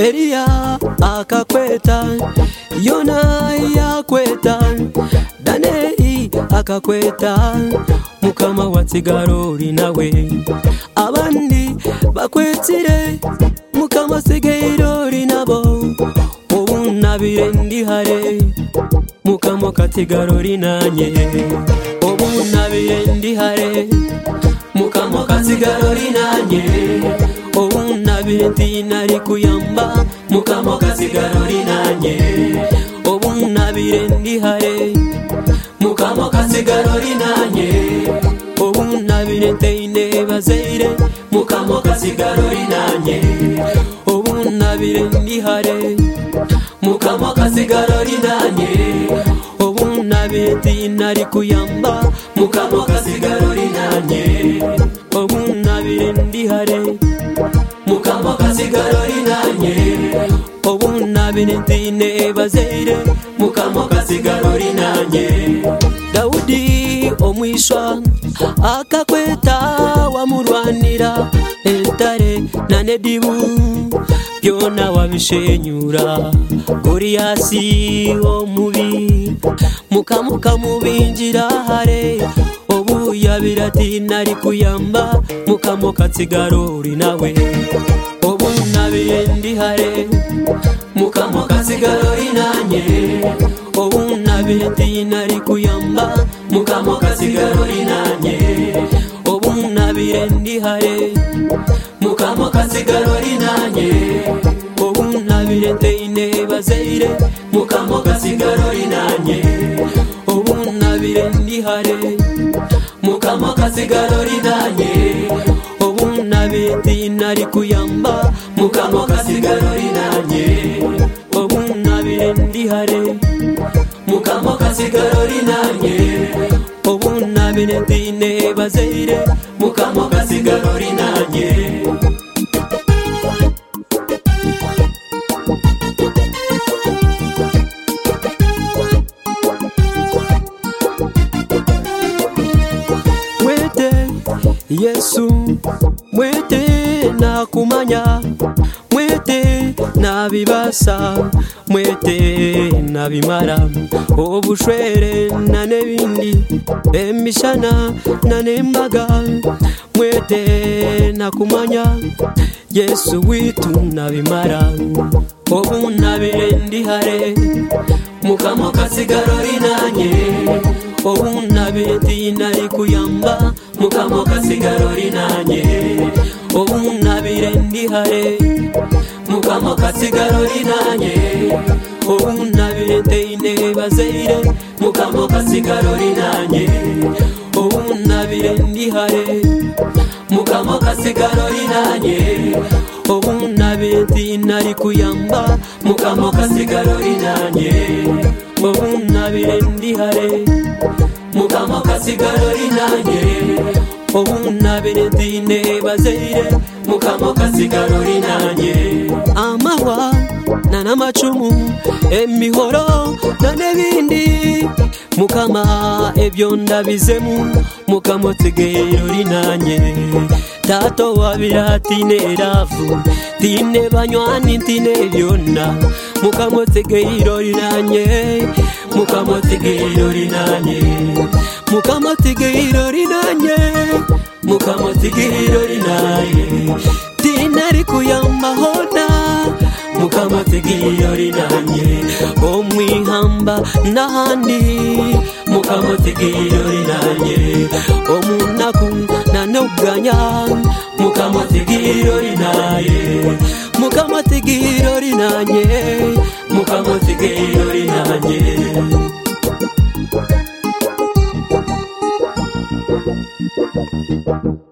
Eliya akakweta, Yona yakweta, Daneli akakweta, Mukama watsigaro nawe. Abandi bakwetire, Mukama sigero nabo. Obunabire ndihare, Mukama katigaro nanye. Obunabire ndihare, Mukama katigaro nanye. Obunabire ndinari kuyamba, Mukama katigaro nanye. Obunabire ndihare, Mukama katigaro nanye. Obunabire nteine bazeire, Mukama katigaro nanye. Obunabire ndihare, Mukama katigaro nanye. Obunabire ndinari kuyamba, Mukama katigaro nanye. Obunabire ndihare, Mukama katigaro nanye. Obunabire ndine bazeire, Mukama katigaro nanye. Daudi omwiswa akakweta wamurwanira, entare na nedibu byona wabishenyura. Goriyasi omubi, Mukama kamubinjira hare. Obu yabirati nari kuyamba, Mukama katigaro nawe. Obunabire ndihare, Mukama katigaro nanye. Obunabire ndinari kuyamba, Mukama katigaro nanye. Obunabire ndihare, Mukama katigaro nanye. Obunabire nteine bazeire, Mukama katigaro nanye. Obunabire ndihare, Mukama katigaro nanye. Obunabire ndinari kuyamba, Mukama katigaro nanye. Obunabire ndihare, Mukama katigaro nanye. Obunabire ndine bazeire, Mukama katigaro nanye. Mwete Yesu, mwete na kumanya, mwete na bibasa, mwete na bimara. Obushwere na nebindi, emishana na nembaga, mwete na kumanya, Yesu witu na bimara. Obunabire ndihare, Mukama katigaro nanye. Obunabire ndinari kuyamba, Mukama katigaro nanye. Obunabire ndihare, Mukama katigaro nanye. Obunabire nteine bazeire, Mukama katigaro nanye. Obunabire ndihare, Mukama katigaro nanye. Obunabire ndinari kuyamba, Mukama katigaro nanye. Obunabire ndihare, Mukama katigaro nanye. Obunabire ndine bazeire, Mukama katigaro nanye. Amahwa na namacumu, emihoro na nebindi, Mukama ebyo ndabizemu, Mukama tegero nanye. Tato wabirati neravu, tine banywani tine byonna, Mukama tegero nanye. Mukama tegero nanye. Mukama tegero nanye. Mukama tegero nanye. Tinari kuyamba hona, Mukama tegero nanye. Omwihamba nahandi, Mukama tegero nanye. Omunaku nanoganya, Mukama tegero nanye. Mukama tegero nanye. Mukama tegero nanye.